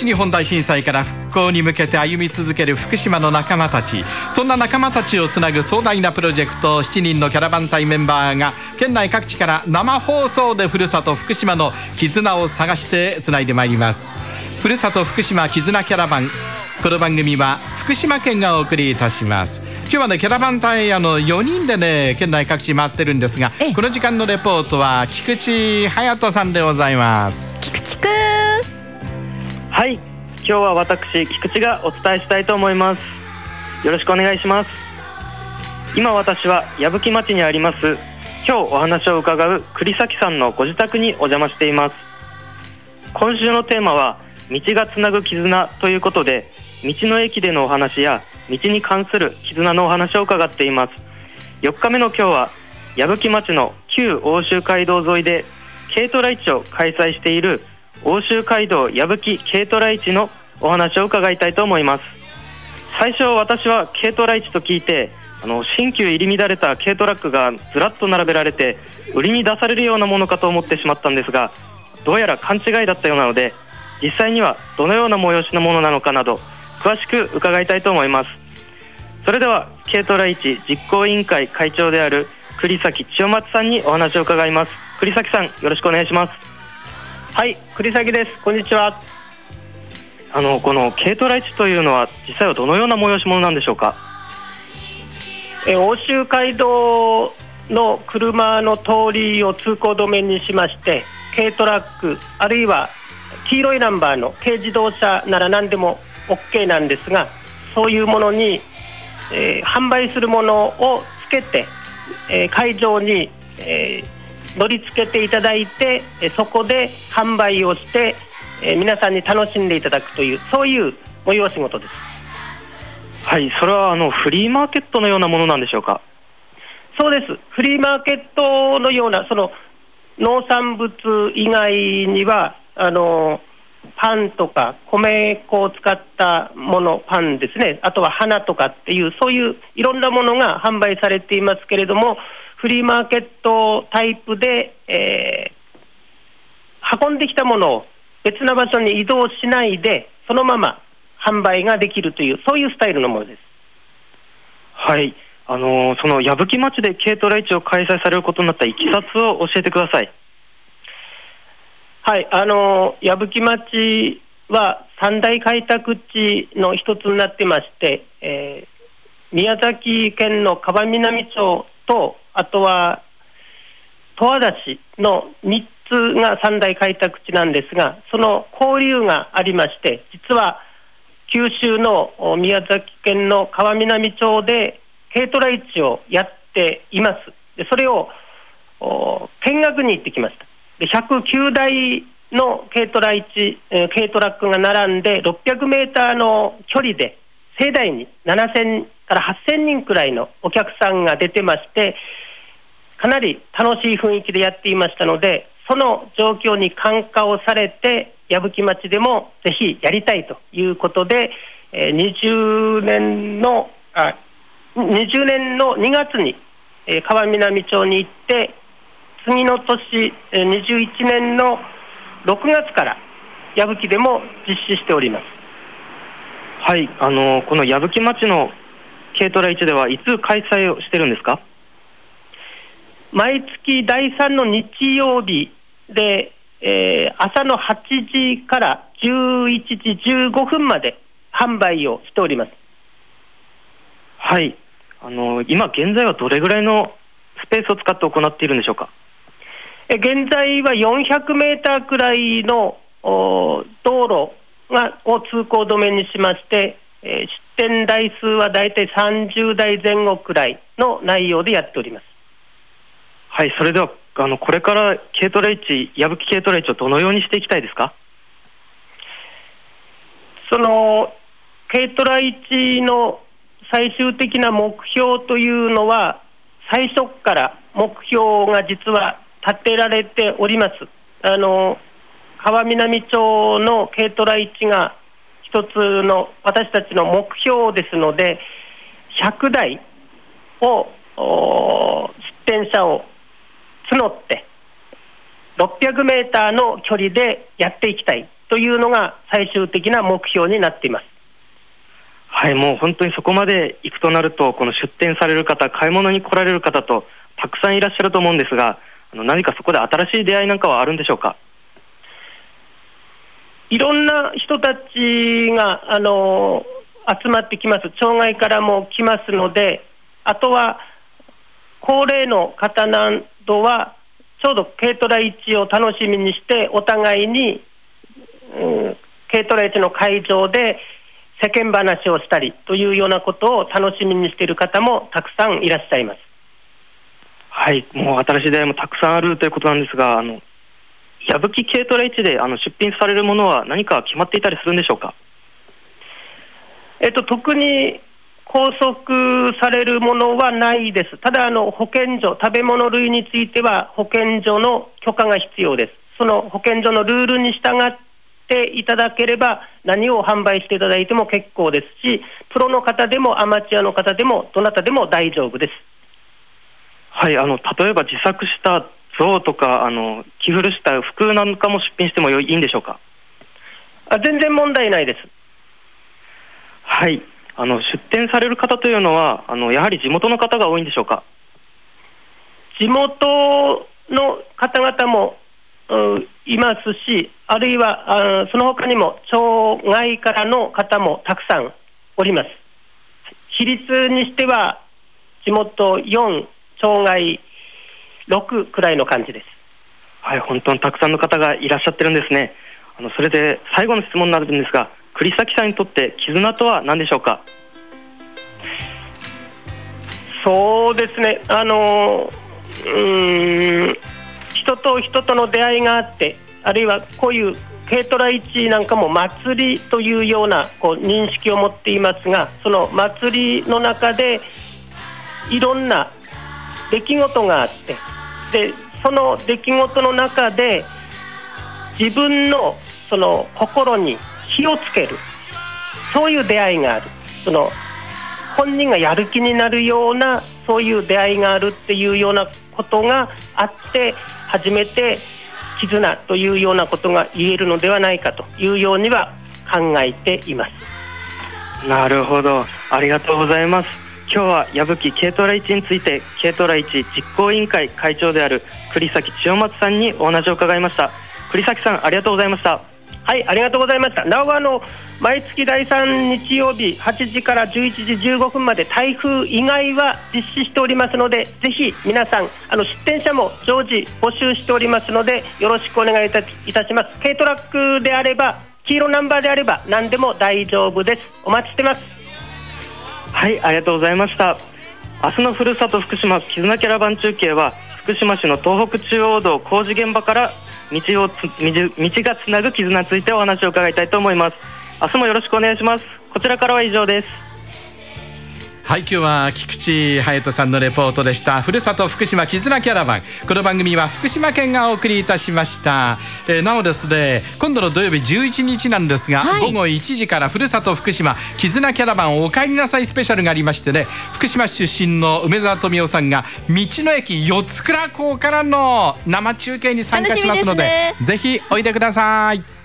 東日本大震災から復興に向けて歩み続ける福島の仲間たち、そんな仲間たちをつなぐ壮大なプロジェクト、7人のキャラバン隊メンバーが県内各地から生放送でふるさと福島の絆を探してつないでまいります。ふるさと福島絆キャラバン、この番組は福島県がお送りいたします。今日はね、キャラバン隊4人でね、県内各地回ってるんですが、この時間のレポートは菊池隼人さんでございます。 菊池くん。 はい、今日は私菊池がお伝えしたいと思います。よろしくお願いします。今私は矢吹町にあります今日お話を伺う栗崎さんのご自宅にお邪魔しています。今週のテーマは道がつなぐ絆ということで、道の駅でのお話や道に関する絆のお話を伺っています。4日目の今日は矢吹町の旧奥州街道沿いで軽トラ市を開催している奥州街道矢吹軽トラ市のお話を伺いたいと思います。最初私は軽トラ市と聞いて、新旧入り乱れた軽トラックがずらっと並べられて売りに出されるようなものかと思ってしまったんですが、どうやら勘違いだったようなので、実際にはどのような催しのものなのかなど詳しく伺いたいと思います。それでは軽トラ市実行委員会会長である栗崎千代松さんにお話を伺います。栗崎さん、よろしくお願いします。 はい、栗崎です。こんにちは。 この軽トラ市というのは実際はどのような催し物なんでしょうか。 奥州街道の車の通りを通行止めにしまして、軽トラックあるいは黄色いナンバーの軽自動車なら何でも OK なんですが、そういうものに、販売するものをつけて、会場に、乗り付けていただいて、そこで販売をして、皆さんに楽しんでいただくという、そういう催し事です。 はい、それはフリーマーケットのようなものなんでしょうか。 そうです。フリーマーケットのような、その農産物以外にはパンとか米粉を使ったもの、パンですね、あとは花とかっていう、そういういろんなものが販売されていますけれども、フリーマーケットタイプで、運んできたものを別な場所に移動しないでそのまま販売ができるという、そういうスタイルのものです。 はい、その矢吹町で軽トラ市を開催されることになったいきさつを教えてください。 はい、矢吹町は三大開拓地の一つになってまして、宮崎県の川南町と、あとは十和田市の3つが三大開拓地なんですが、その交流がありまして、実は九州の宮崎県の川南町で軽トラ市をやっています。でそれを見学に行ってきました。で109台の軽トラックが並んで600メーターの距離で盛大に7000から8000人くらいのお客さんが出てまして、かなり楽しい雰囲気でやっていましたので、その状況に感化をされて矢吹町でもぜひやりたいということで、20年の2月に川南町に行って、次の年21年の6月から矢吹でも実施しております。 はい、この矢吹町の軽トラ市ではいつ開催をしてるんですか。 毎月第3の日曜日で、朝の8時から11時15分まで販売をしております。 はい、今現在はどれぐらいのスペースを使って行っているんでしょうか。 現在は400メーターくらいの道路を通行止めにしまして、出店台数はだいたい30台前後くらいの内容でやっております。 はい、それではこれから軽トラ市、矢吹軽トラ市をどのようにしていきたいですか。 その軽トラ市の最終的な目標というのは、最初から目標が実は立てられております。川南町の軽トラ市が一つの私たちの目標ですので、100台を出店者を募って600メーターの距離でやっていきたいというのが最終的な目標になっています。 はい、もう本当にそこまで行くとなると、この出店される方、買い物に来られる方とたくさんいらっしゃると思うんですが、何かそこで新しい出会いなんかはあるんでしょうか？ いろんな人たちが集まってきます。町外からも来ますので、あとは高齢の方などはちょうど軽トラ市を楽しみにしてお互いに、軽トラ市の会場で世間話をしたりというようなことを楽しみにしている方もたくさんいらっしゃいます。 はい、もう新しい出会いもたくさんあるということなんですが、矢吹軽トラ市で出品されるものは何か決まっていたりするんでしょうか？ 特に拘束されるものはないです。ただ保健所、食べ物類については保健所の許可が必要です。その保健所のルールに従っていただければ何を販売していただいても結構ですし、プロの方でもアマチュアの方でもどなたでも大丈夫です。 はい、例えば自作した像とか着古した服なんかも出品してもいいんでしょうか？ 全然問題ないです。 はい、出店される方というのはやはり地元の方が多いんでしょうか？ 地元の方々もいますし、あるいはその他にも町外からの方もたくさんおります。比率にしては地元4、町外6くらいの感じです。 はい、本当にたくさんの方がいらっしゃってるんですね。それで最後の質問になるんですが、栗崎さんにとって絆とは何でしょうか？ そうですね、人と人との出会いがあって、あるいはこういう軽トラ市なんかも祭りというような認識を持っていますが、その祭りの中でいろんな出来事があって、でその出来事の中で自分のその心に火をつける、そういう出会いがある。その本人がやる気になるようなそういう出会いがあるっていうようなことがあって初めて絆というようなことが言えるのではないかというようには考えています。 なるほど、ありがとうございます。今日は矢吹軽トラ市について軽トラ市実行委員会会長である栗崎千代松さんにお話を伺いました。栗崎さん、ありがとうございました。 はい、ありがとうございました。なお毎月第3日曜日8時から11時15分まで台風以外は実施しておりますので、ぜひ皆さん出店者も常時募集しておりますのでよろしくお願いいたします。軽トラックであれば黄色ナンバーであれば何でも大丈夫です。お待ちしてます。 はい、ありがとうございました。明日のふるさと福島絆キャラバン中継は福島市の東北中央道工事現場から道がつなぐ絆についてお話を伺いたいと思います。明日もよろしくお願いします。こちらからは以上です。 はい、今日は菊池隼人さんのレポートでした。ふるさと福島絆キャラバン、この番組は福島県がお送りいたしました。なおですね、今度の土曜日11日なんですが、はい、午後1時からふるさと福島絆キャラバンお帰りなさいスペシャルがありましてね、福島出身の梅沢富美男さんが道の駅四倉港からの生中継に参加しますので、ぜひおいでください。